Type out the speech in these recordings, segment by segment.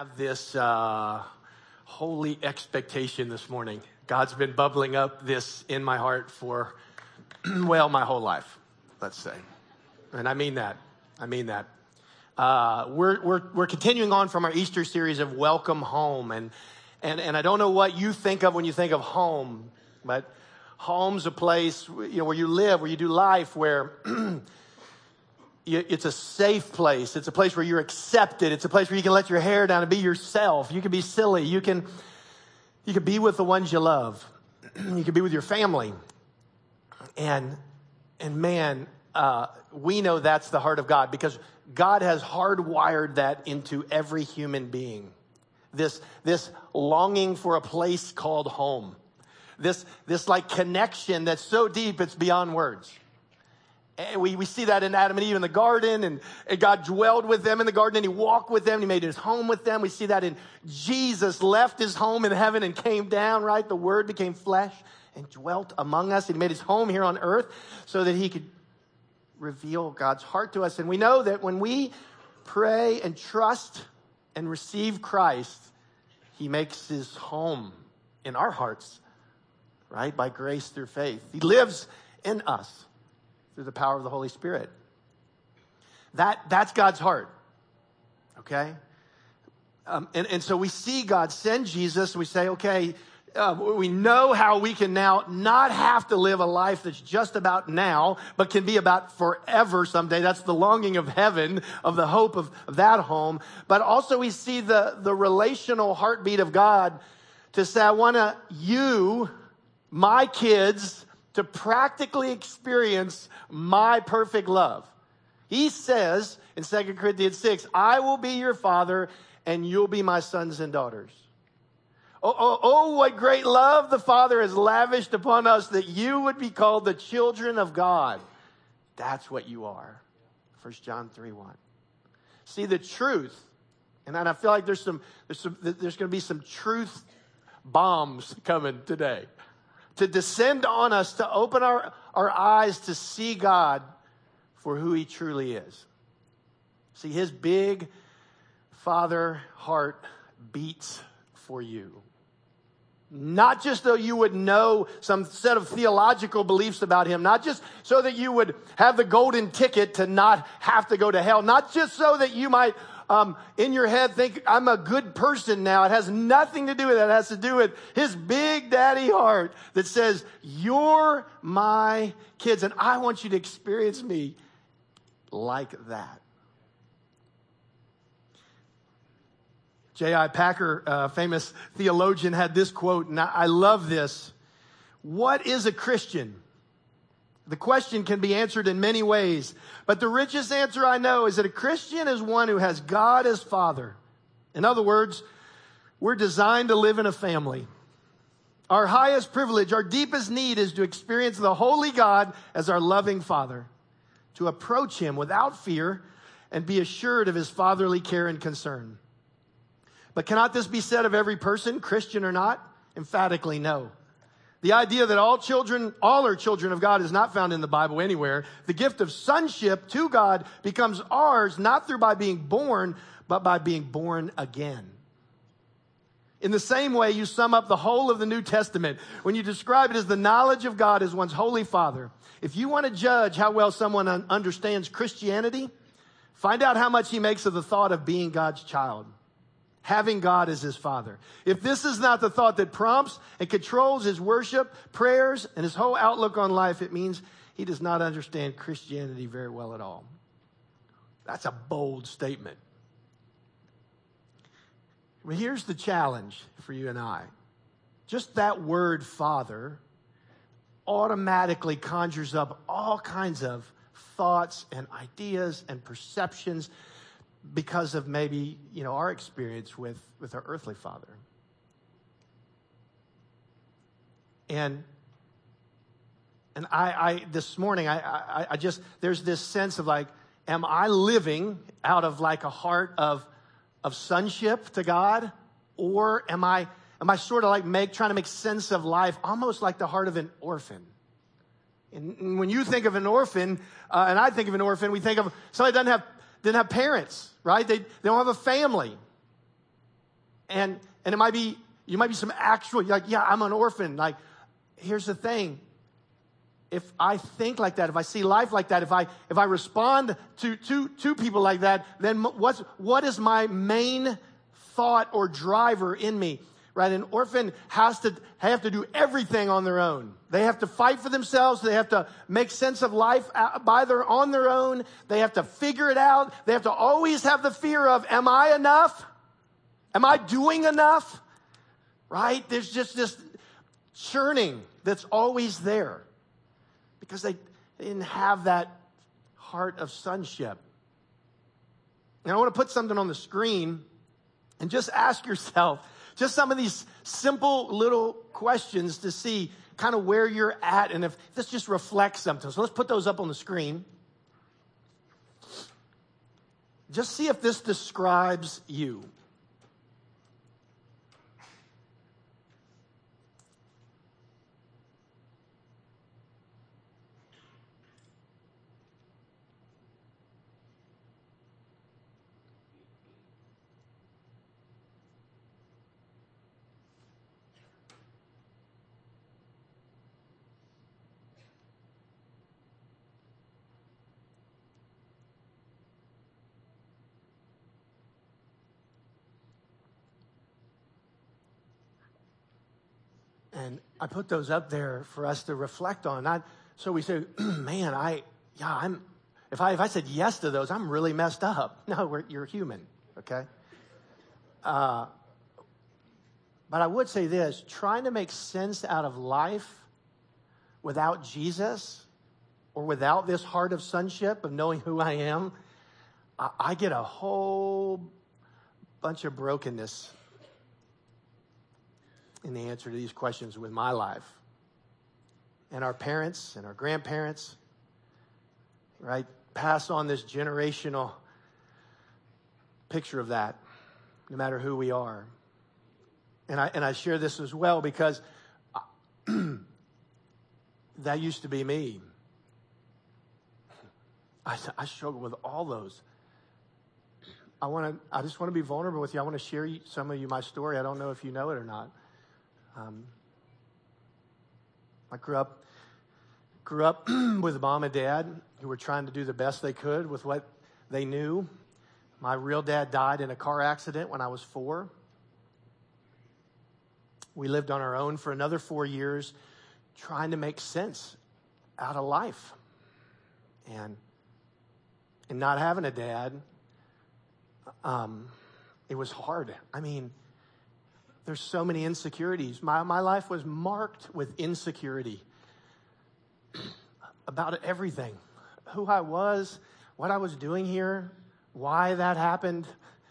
have this holy expectation this morning. God's been bubbling up this in my heart for, well, my whole life, let's say. And I mean that. We're continuing on from our Easter series of Welcome Home. And I don't know what you think of when you think of home, but home's a place, where you live, where you do life, where it's a safe place. It's a place where you're accepted. It's a place where you can let your hair down and be yourself. You can be silly. You can be with the ones you love. You can be with your family. And man, we know that's the heart of God, because God has hardwired that into every human being. This longing for a place called home. This like connection that's so deep it's beyond words. And we see that in Adam and Eve in the garden, and God dwelled with them in the garden, and he walked with them, and he made his home with them. We see that in Jesus left his home in heaven and came down, right? The Word became flesh and dwelt among us, and he made his home here on earth so that he could reveal God's heart to us. And we know that when we pray and trust and receive Christ, he makes his home in our hearts, right? By grace through faith. He lives in us through the power of the Holy Spirit. That's God's heart, okay? And so we see God send Jesus, and we say, okay, we know how we can now not have to live a life that's just about now, but can be about forever someday. That's the longing of heaven, of the hope of that home. But also we see the relational heartbeat of God to say, I want you, my kids, to practically experience my perfect love. He says in 2 Corinthians 6, I will be your father and you'll be my sons and daughters. Oh, what great love the Father has lavished upon us, that you would be called the children of God. That's what you are. 1 John 3:1. See, the truth, and I feel like there's going to be some truth bombs coming today to descend on us, to open our eyes to see God for who he truly is. See, his big Father heart beats for you. Not just so you would know some set of theological beliefs about him, not just so that you would have the golden ticket to not have to go to hell, not just so that you might in your head think, I'm a good person now. It has nothing to do with that. It has to do with his big daddy heart that says, you're my kids, and I want you to experience me like that. J.I. Packer, famous theologian, had this quote, and I love this. What is a Christian? The question can be answered in many ways, but the richest answer I know is that a Christian is one who has God as Father. In other words, we're designed to live in a family. Our highest privilege, our deepest need is to experience the holy God as our loving Father, to approach him without fear and be assured of his fatherly care and concern. But cannot this be said of every person, Christian or not? Emphatically, no. The idea that all are children of God is not found in the Bible anywhere. The gift of sonship to God becomes ours, not through by being born, but by being born again. In the same way, you sum up the whole of the New Testament when you describe it as the knowledge of God as one's holy Father. If you want to judge how well someone understands Christianity, find out how much he makes of the thought of being God's child, having God as his Father. If this is not the thought that prompts and controls his worship, prayers, and his whole outlook on life, it means he does not understand Christianity very well at all. That's a bold statement. But here's the challenge for you and I. Just that word Father automatically conjures up all kinds of thoughts and ideas and perceptions because of maybe, our experience with our earthly father. And I this morning, I just, there's this sense of like, am I living out of like a heart of sonship to God? Or am I sort of like trying to make sense of life, almost like the heart of an orphan? And when you think of an orphan, and I think of an orphan, we think of somebody didn't have parents, right? They don't have a family. And it might be, you might be some actual, like, yeah, I'm an orphan. Like, here's the thing. If I think like that, if I see life like that, if I respond to people like that, then what is my main thought or driver in me? Right? An orphan have to do everything on their own. They have to fight for themselves. They have to make sense of life on their own. They have to figure it out. They have to always have the fear of, am I enough? Am I doing enough? Right? There's just this churning that's always there because they didn't have that heart of sonship. And I want to put something on the screen and just ask yourself, just some of these simple little questions to see kind of where you're at and if this just reflects something. So let's put those up on the screen. Just see if this describes you. And I put those up there for us to reflect on. So we say, man, if I said yes to those, I'm really messed up. No, you're human, okay? But I would say this, trying to make sense out of life without Jesus or without this heart of sonship, of knowing who I am, I get a whole bunch of brokenness in the answer to these questions with my life. And our parents and our grandparents, right, pass on this generational picture of that, no matter who we are. And I share this as well because that used to be me. I struggle with all those. I just want to be vulnerable with you. I want to share some of you my story. I don't know if you know it or not. I grew up with mom and dad who were trying to do the best they could with what they knew. My real dad died in a car accident when I was 4. We lived on our own for another 4 years trying to make sense out of life. And not having a dad, it was hard. I mean, there's so many insecurities. My life was marked with insecurity about everything. Who I was, what I was doing here, why that happened.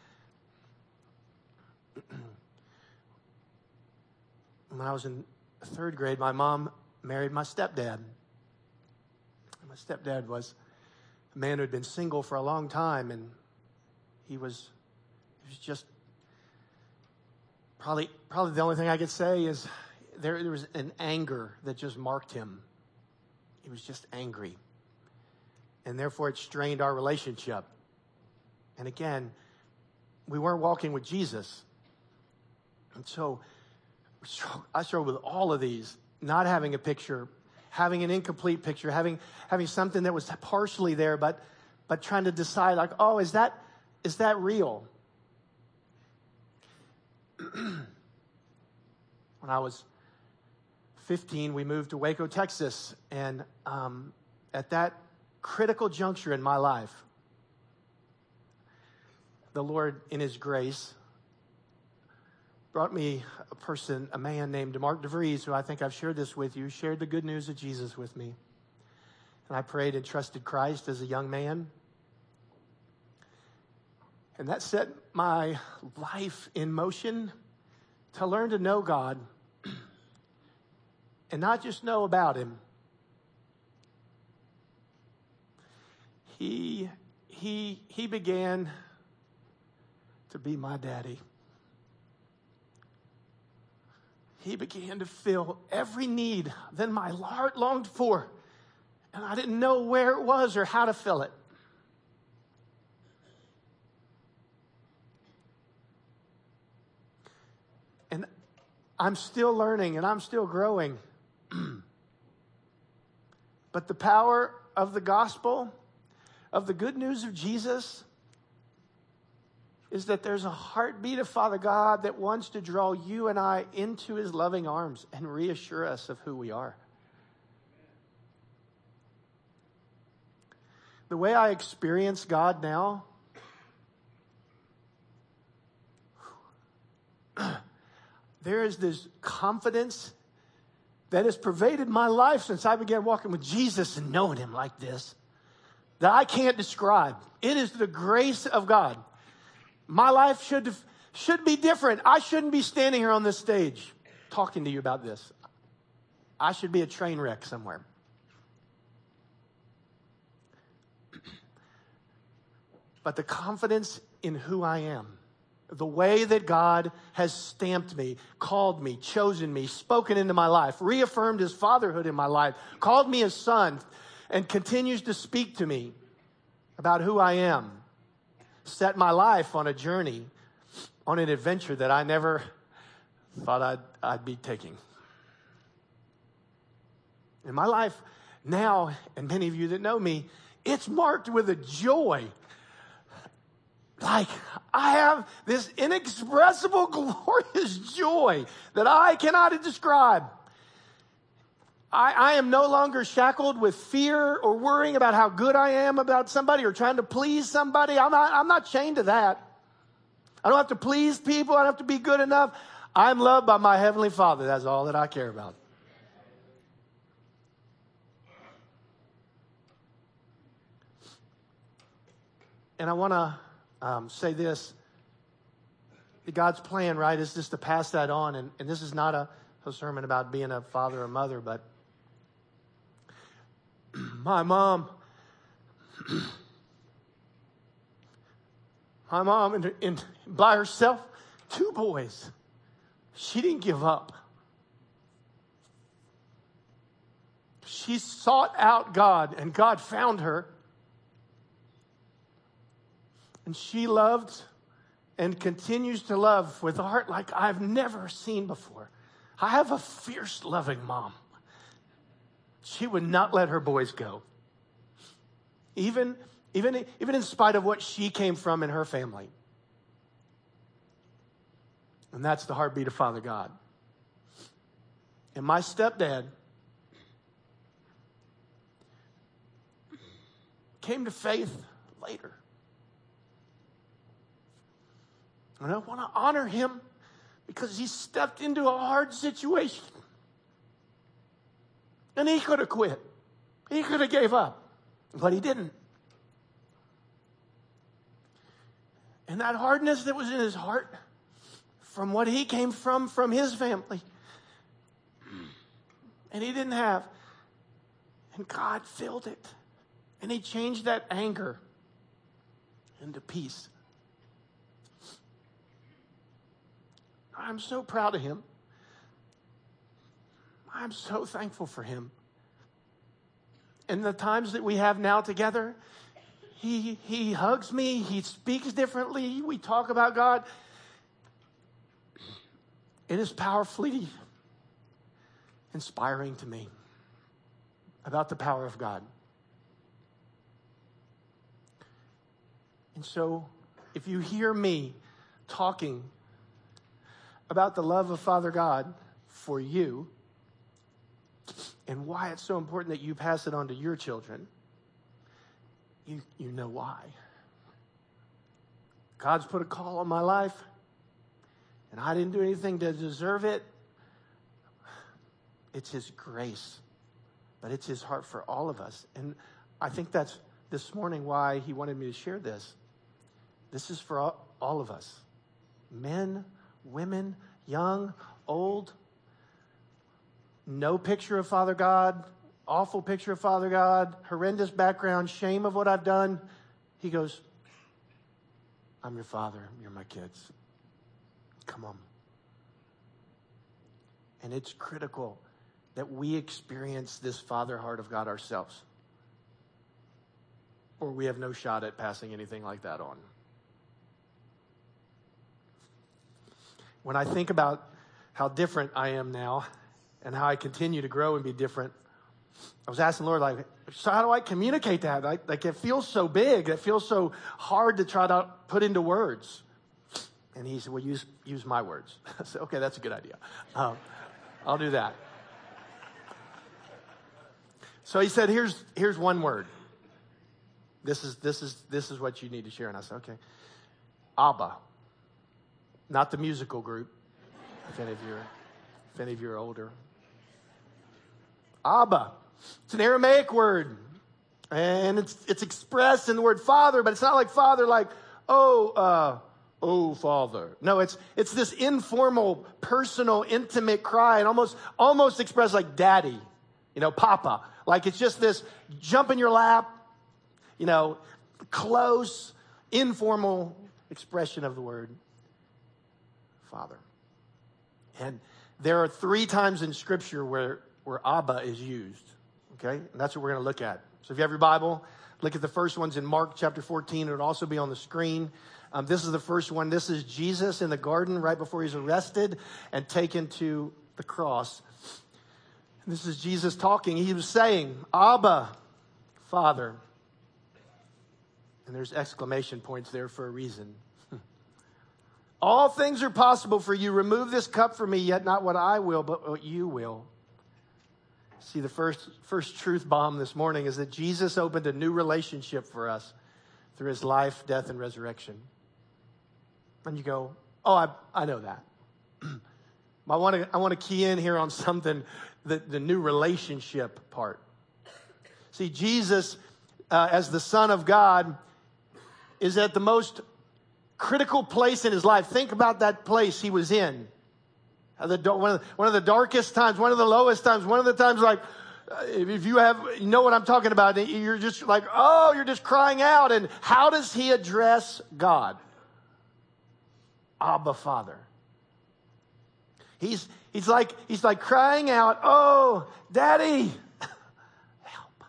When I was in 3rd grade, my mom married my stepdad. My stepdad was a man who had been single for a long time, and he was just probably the only thing I could say is there was an anger that just marked him. He was just angry. And therefore it strained our relationship. And again, we weren't walking with Jesus. And so I struggled with all of these, not having a picture, having an incomplete picture, having something that was partially there, but trying to decide like, oh, is that real? When I was 15, we moved to Waco, Texas. And at that critical juncture in my life, the Lord, in His grace, brought me a man named Mark DeVries, who I think I've shared this with you, shared the good news of Jesus with me. And I prayed and trusted Christ as a young man. And that set my life in motion to learn to know God and not just know about Him. He began to be my daddy. He began to fill every need that my heart longed for, and I didn't know where it was or how to fill it. I'm still learning and I'm still growing. But the power of the gospel, of the good news of Jesus, is that there's a heartbeat of Father God that wants to draw you and I into his loving arms and reassure us of who we are. The way I experience God now, there is this confidence that has pervaded my life since I began walking with Jesus and knowing him like this, that I can't describe. It is the grace of God. My life should be different. I shouldn't be standing here on this stage talking to you about this. I should be a train wreck somewhere. But the confidence in who I am, the way that God has stamped me, called me, chosen me, spoken into my life, reaffirmed his fatherhood in my life, called me his son, and continues to speak to me about who I am, set my life on a journey, on an adventure that I never thought I'd be taking. In my life now, and many of you that know me, it's marked with a joy. Like, I have this inexpressible, glorious joy that I cannot describe. I am no longer shackled with fear or worrying about how good I am about somebody or trying to please somebody. I'm not chained to that. I don't have to please people. I don't have to be good enough. I'm loved by my Heavenly Father. That's all that I care about. And I want to say this. God's plan, right, is just to pass that on. And this is not a sermon about being a father or mother, but my mom, and by herself, 2 boys. She didn't give up. She sought out God, and God found her. And she loved and continues to love with a heart like I've never seen before. I have a fierce, loving mom. She would not let her boys go. Even in spite of what she came from in her family. And that's the heartbeat of Father God. And my stepdad came to faith later. And I want to honor him because he stepped into a hard situation. And he could have quit. He could have gave up. But he didn't. And that hardness that was in his heart from what he came from his family, and he didn't have. And God filled it. And he changed that anger into peace. I'm so proud of him. I'm so thankful for him. And the times that we have now together, he hugs me. He speaks differently. We talk about God. It is powerfully inspiring to me about the power of God. And so, if you hear me talking about the love of Father God for you and why it's so important that you pass it on to your children, you know why. God's put a call on my life, and I didn't do anything to deserve it. It's his grace, but it's his heart for all of us. And I think that's this morning why he wanted me to share this. This is for all of us. Men, women, young, old. No picture of Father God. Awful picture of Father God. Horrendous background. Shame of what I've done. He goes, I'm your father. You're my kids. Come on. And it's critical that we experience this Father heart of God ourselves, or we have no shot at passing anything like that on. When I think about how different I am now and how I continue to grow and be different, I was asking the Lord, like, so how do I communicate that? Like it feels so big. It feels so hard to try to put into words. And he said, well, use my words. I said, okay, that's a good idea. I'll do that. So he said, here's one word. This is what you need to share. And I said, okay. Abba. Not the musical group, if any of you are older. Abba. It's an Aramaic word. And it's expressed in the word father, but it's not like father like, oh, Father. No, it's this informal, personal, intimate cry, and almost expressed like daddy, Papa. Like it's just this jump in your lap, close, informal expression of the word Father. And there are 3 times in Scripture where Abba is used. Okay? And that's what we're going to look at. So if you have your Bible, look at the first ones in Mark chapter 14. It'll also be on the screen. This is the first one. This is Jesus in the garden right before he's arrested and taken to the cross. This is Jesus talking. He was saying, Abba, Father. And there's exclamation points there for a reason. All things are possible for you. Remove this cup from me, yet not what I will, but what you will. See, the first truth bomb this morning is that Jesus opened a new relationship for us through his life, death, and resurrection. And you go, oh, I know that. I want to key in here on something, the new relationship part. See, Jesus, as the Son of God, is at the most critical place in his life. Think about that place he was in. One of the darkest times, one of the lowest times, one of the times like, if you know what I'm talking about, you're just like, you're just crying out. And how does he address God? Abba, Father. He's like crying out, oh, Daddy, help.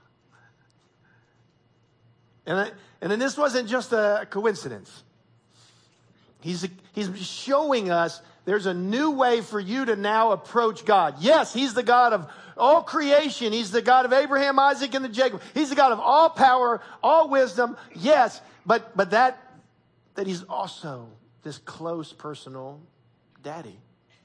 And then this wasn't just a coincidence. He's showing us there's a new way for you to now approach God. Yes, he's the God of all creation. He's the God of Abraham, Isaac, and Jacob. He's the God of all power, all wisdom. Yes, but that he's also this close, personal daddy.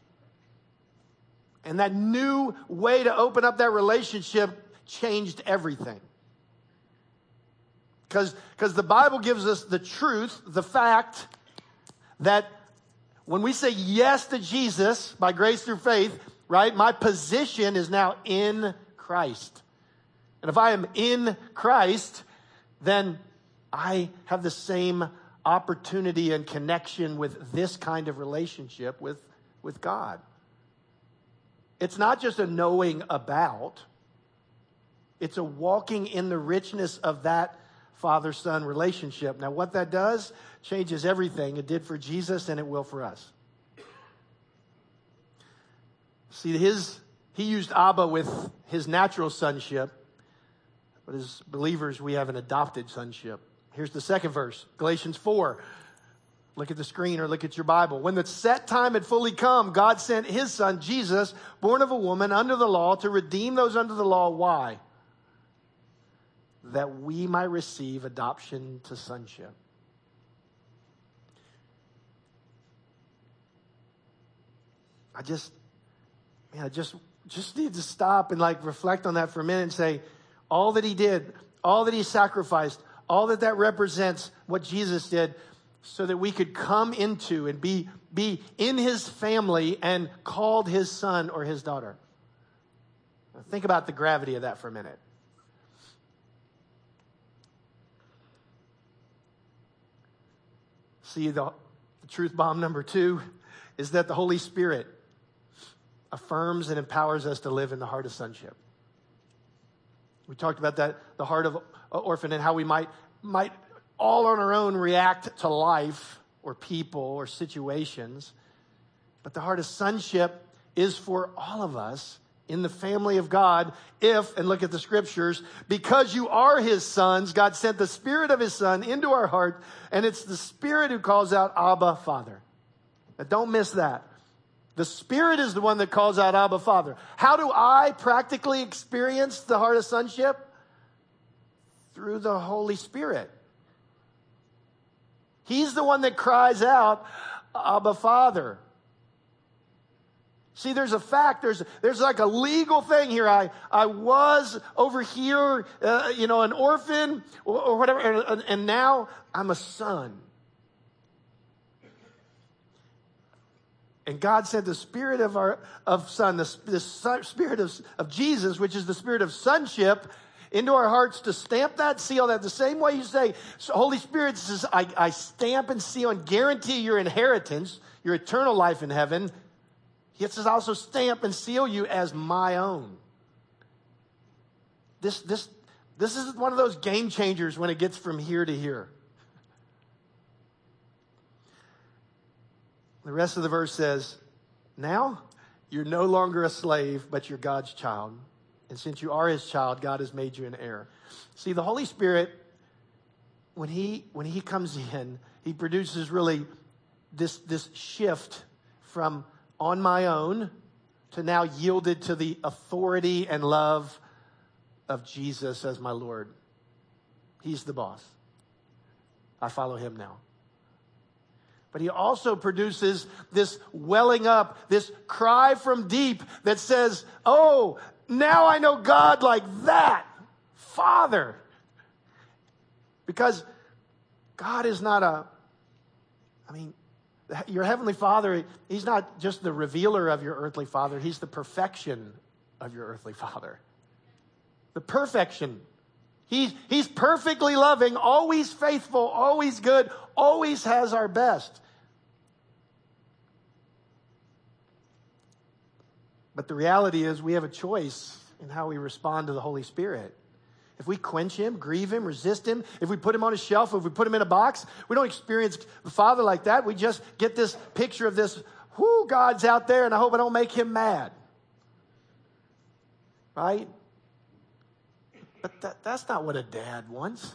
And that new way to open up that relationship changed everything. Because the Bible gives us the truth, the fact that when we say yes to Jesus by grace through faith, right, my position is now in Christ. And if I am in Christ, then I have the same opportunity and connection with this kind of relationship with God. It's not just a knowing about. It's a walking in the richness of that father-son relationship. Now, what that does changes everything. It did for Jesus, and it will for us. See, he used Abba with his natural sonship, but as believers, we have an adopted sonship. Here's the second verse, Galatians 4. Look at the screen or look at your Bible. When the set time had fully come, God sent his son, Jesus, born of a woman under the law, to redeem those under the law. Why? That we might receive adoption to sonship. I just need to stop and reflect on that for a minute and say, all that he did, all that he sacrificed, all that represents what Jesus did, so that we could come into and be in his family and called his son or his daughter. Now think about the gravity of that for a minute. See, the truth bomb number 2 is that the Holy Spirit affirms and empowers us to live in the heart of sonship. We talked about that, the heart of orphan, and how we might all on our own react to life or people or situations. But the heart of sonship is for all of us in the family of God if, and look at the scriptures, because you are his sons, God sent the Spirit of his Son into our heart, and it's the Spirit who calls out, Abba, Father. Now don't miss that. The Spirit is the one that calls out, Abba, Father. How do I practically experience the heart of sonship? Through the Holy Spirit. He's the one that cries out, Abba, Father. See, there's a fact, there's like a legal thing here. I was over here, an orphan or whatever, and now I'm a son. And God sent the Spirit of Son, the Spirit of Jesus, which is the Spirit of sonship, into our hearts to stamp that, seal that. The same way you say, Holy Spirit says, I stamp and seal and guarantee your inheritance, your eternal life in heaven. He says, I also stamp and seal you as my own. This is one of those game changers when it gets from here to here. The rest of the verse says, now you're no longer a slave, but you're God's child. And since you are his child, God has made you an heir. See, the Holy Spirit, when he comes in, he produces really this shift from on my own to now yielded to the authority and love of Jesus as my Lord. He's the boss. I follow him now. But he also produces this welling up, this cry from deep that says, oh, now I know God like that, Father. Because God is not your heavenly Father, he's not just the revealer of your earthly father, he's the perfection of your earthly father. The perfection. He's perfectly loving, always faithful, always good, always has our best. But the reality is we have a choice in how we respond to the Holy Spirit. If we quench him, grieve him, resist him, if we put him on a shelf, if we put him in a box, we don't experience the Father like that. We just get this picture of this, God's out there, and I hope I don't make him mad. Right? But that's not what a dad wants.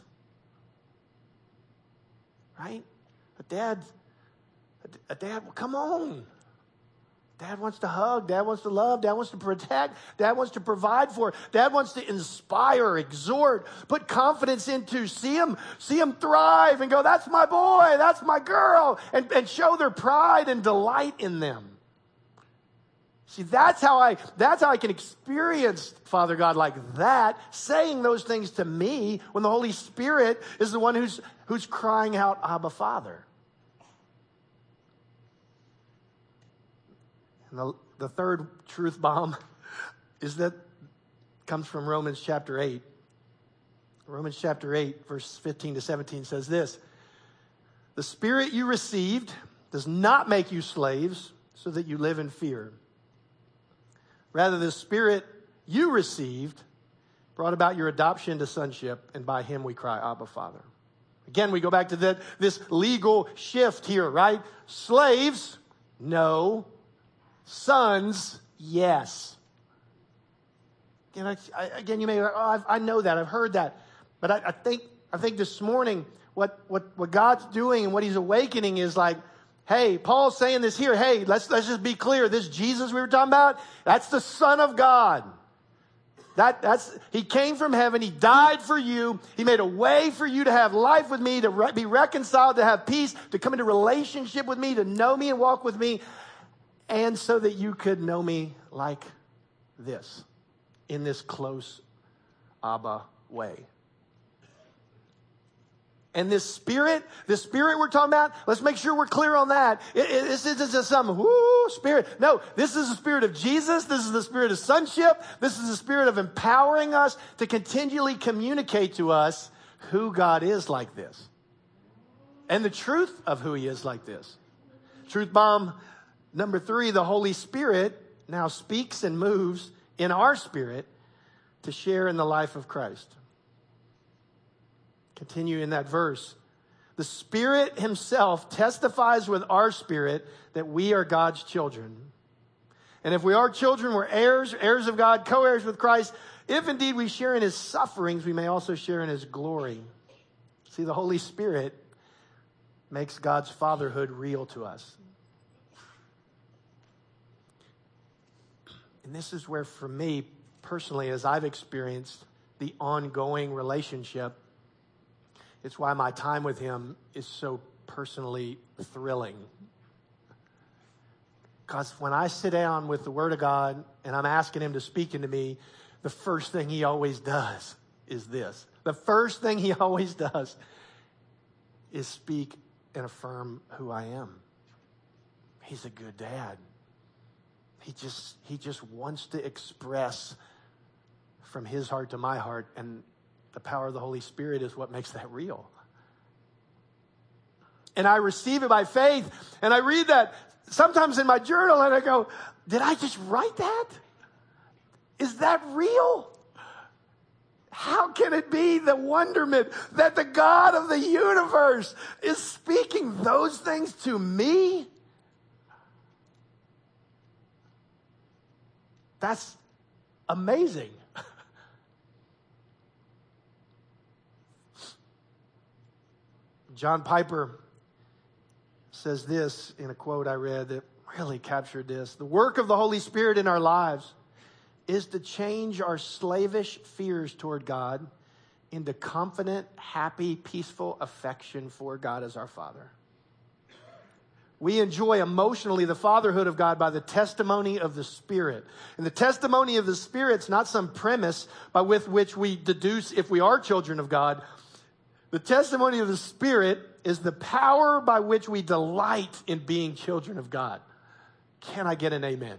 Right? A dad, come on. Dad wants to hug. Dad wants to love. Dad wants to protect. Dad wants to provide for. Dad wants to inspire, exhort, put confidence into, see him thrive and go, that's my boy, that's my girl, and show their pride and delight in them. See, that's how I can experience Father God like that, saying those things to me when the Holy Spirit is the one who's crying out, Abba, Father. And the third truth bomb comes from Romans chapter 8. Romans chapter 8, verse 15 to 17 says this: the Spirit you received does not make you slaves so that you live in fear. Rather, the Spirit you received brought about your adoption to sonship, and by him we cry, Abba, Father. Again, we go back to this legal shift here, right? Slaves, no. Sons, yes. Again, you may be like, I know that, I've heard that. But I think this morning, what God's doing and what he's awakening is like, hey, Paul's saying this here. Hey, let's just be clear. This Jesus we were talking about, that's the Son of God. He came from heaven. He died for you. He made a way for you to have life with me, to be reconciled, to have peace, to come into relationship with me, to know me and walk with me, and so that you could know me like this, in this close Abba way. And this Spirit we're talking about, let's make sure we're clear on that. This isn't just some spirit. No, this is the Spirit of Jesus. This is the Spirit of sonship. This is the Spirit of empowering us to continually communicate to us who God is like this. And the truth of who he is like this. Truth bomb number 3, the Holy Spirit now speaks and moves in our spirit to share in the life of Christ. Continue in that verse. The Spirit himself testifies with our spirit that we are God's children. And if we are children, we're heirs of God, co-heirs with Christ. If indeed we share in his sufferings, we may also share in his glory. See, the Holy Spirit makes God's fatherhood real to us. And this is where, for me, personally, as I've experienced the ongoing relationship, it's why my time with him is so personally thrilling. Because when I sit down with the Word of God and I'm asking him to speak into me, the first thing he always does is this. The first thing he always does is speak and affirm who I am. He's a good dad. He just wants to express from his heart to my heart, and the power of the Holy Spirit is what makes that real. And I receive it by faith, and I read that sometimes in my journal, and I go, did I just write that? Is that real? How can it be the wonderment that the God of the universe is speaking those things to me? That's amazing. John Piper says this in a quote I read that really captured this. The work of the Holy Spirit in our lives is to change our slavish fears toward God into confident, happy, peaceful affection for God as our Father. We enjoy emotionally the fatherhood of God by the testimony of the Spirit. And the testimony of the Spirit's not some premise with which we deduce if we are children of God. The testimony of the Spirit is the power by which we delight in being children of God. Can I get an amen?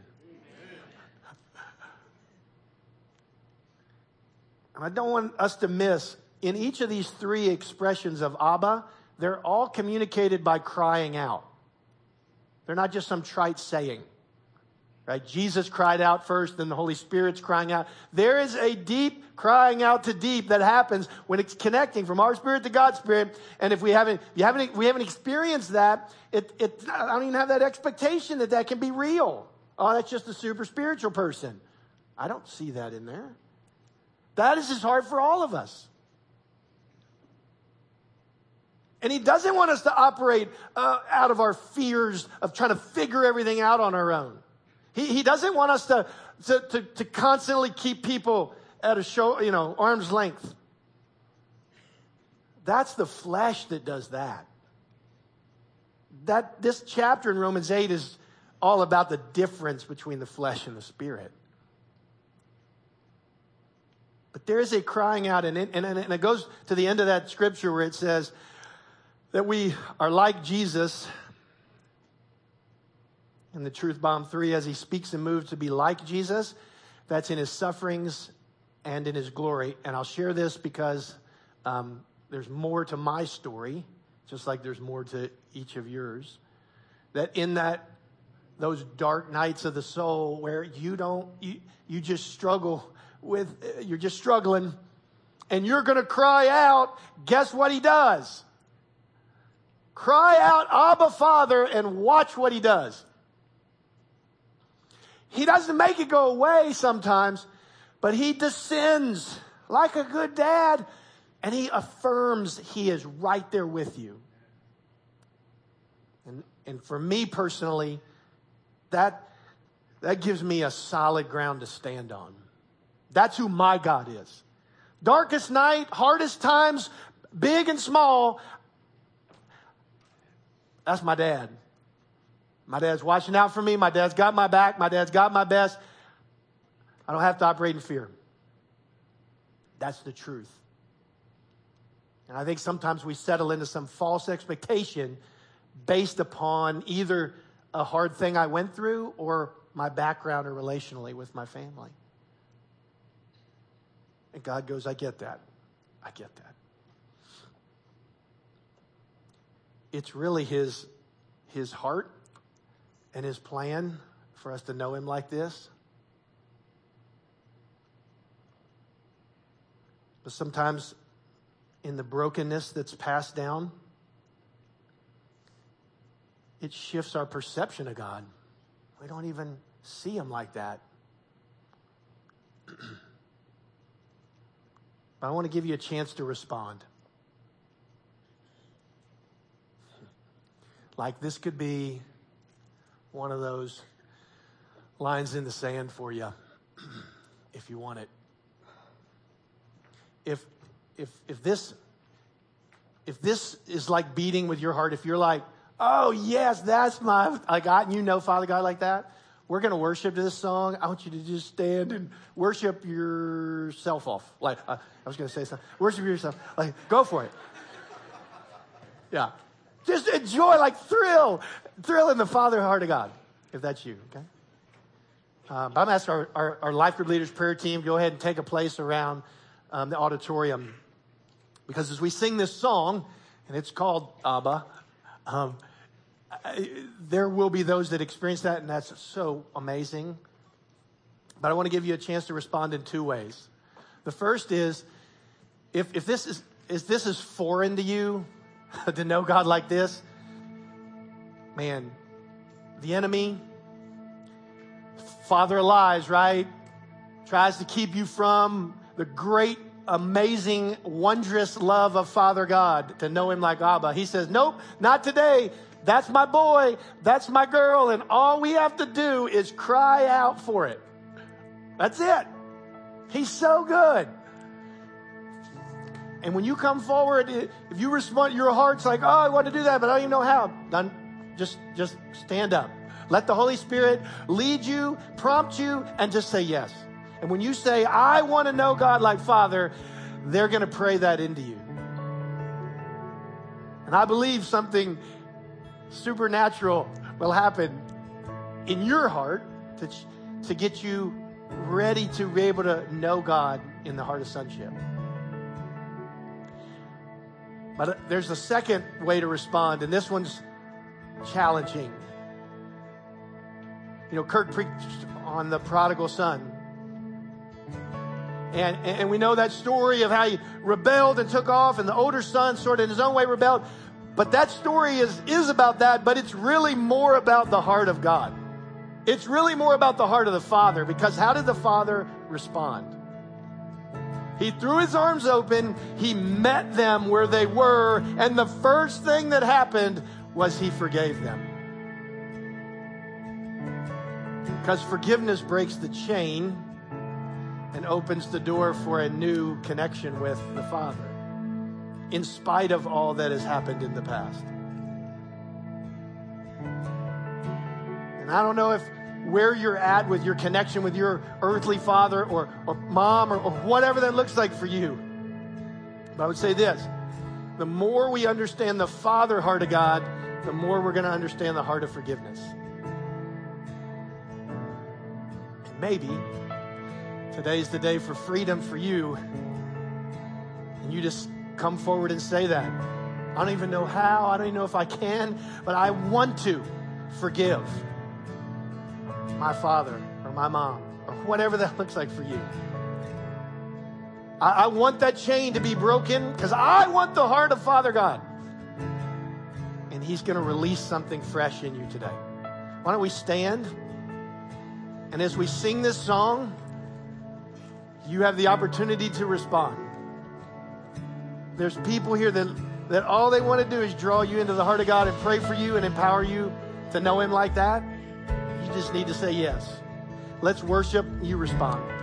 And I don't want us to miss, in each of these three expressions of Abba, they're all communicated by crying out. They're not just some trite saying, right? Jesus cried out first, then the Holy Spirit's crying out. There is a deep crying out to deep that happens when it's connecting from our spirit to God's spirit. And if we haven't experienced that, I don't even have that expectation that can be real. Oh, that's just a super spiritual person. I don't see that in there. That is his heart for all of us. And he doesn't want us to operate out of our fears of trying to figure everything out on our own. He doesn't want us to constantly keep people at arm's length. That's the flesh that does that. This chapter in Romans 8 is all about the difference between the flesh and the spirit. But there is a crying out, and it goes to the end of that scripture where it says that we are like Jesus in the Truth Bomb 3 as he speaks and moves to be like Jesus. That's in his sufferings and in his glory. And I'll share this because there's more to my story, just like there's more to each of yours. That in those dark nights of the soul where you just struggle with, you're just struggling and you're going to cry out, guess what he does? Cry out, Abba, Father, and watch what he does. He doesn't make it go away sometimes, but he descends like a good dad, and he affirms he is right there with you. And for me personally, that gives me a solid ground to stand on. That's who my God is. Darkest night, hardest times, big and small, that's my dad. My dad's watching out for me. My dad's got my back. My dad's got my best. I don't have to operate in fear. That's the truth. And I think sometimes we settle into some false expectation based upon either a hard thing I went through or my background or relationally with my family. And God goes, I get that. I get that. It's really his heart and his plan for us to know him like this. But sometimes in the brokenness that's passed down, it shifts our perception of God. We don't even see him like that. But I want to give you a chance to respond. Like this could be one of those lines in the sand for you if you want it. If this is like beating with your heart, if you're like, oh yes, that's I got, and you know Father God like that, we're going to worship to this song. I want you to just stand and worship yourself off. Like, I was going to say something. Worship yourself. Like, go for it. Yeah. Just enjoy, like thrill in the Father heart of God, if that's you, okay? But I'm asking our life group leaders prayer team, go ahead and take a place around the auditorium. Because as we sing this song, and it's called Abba, there will be those that experience that, and that's so amazing. But I want to give you a chance to respond in two ways. The first is, if this is foreign to you, to know God like this, man, the enemy, father of lies, right? Tries to keep you from the great, amazing, wondrous love of Father God, to know him like Abba. He says, nope, not today. That's my boy. That's my girl. And all we have to do is cry out for it. That's it. He's so good. And when you come forward, if you respond, your heart's like, oh, I want to do that, but I don't even know how. Just stand up. Let the Holy Spirit lead you, prompt you, and just say yes. And when you say, I want to know God like Father, they're going to pray that into you. And I believe something supernatural will happen in your heart to get you ready to be able to know God in the heart of sonship. But there's a second way to respond, and this one's challenging. You know, Kurt preached on the prodigal son. And we know that story of how he rebelled and took off, and the older son sort of in his own way rebelled. But that story is about that, but it's really more about the heart of God. It's really more about the heart of the Father, because how did the Father respond? He threw his arms open, he met them where they were, and the first thing that happened was he forgave them. Because forgiveness breaks the chain and opens the door for a new connection with the Father, in spite of all that has happened in the past. And I don't know if where you're at with your connection with your earthly father or mom or whatever that looks like for you. But I would say this: the more we understand the Father heart of God, the more we're going to understand the heart of forgiveness. And maybe today's the day for freedom for you, and you just come forward and say that. I don't even know how, I don't even know if I can, but I want to forgive my father or my mom or whatever that looks like for you. I want that chain to be broken because I want the heart of Father God. And he's going to release something fresh in you today. Why don't we stand? And as we sing this song, you have the opportunity to respond. There's people here that all they want to do is draw you into the heart of God and pray for you and empower you to know him like that. You just need to say yes. Let's worship. You respond.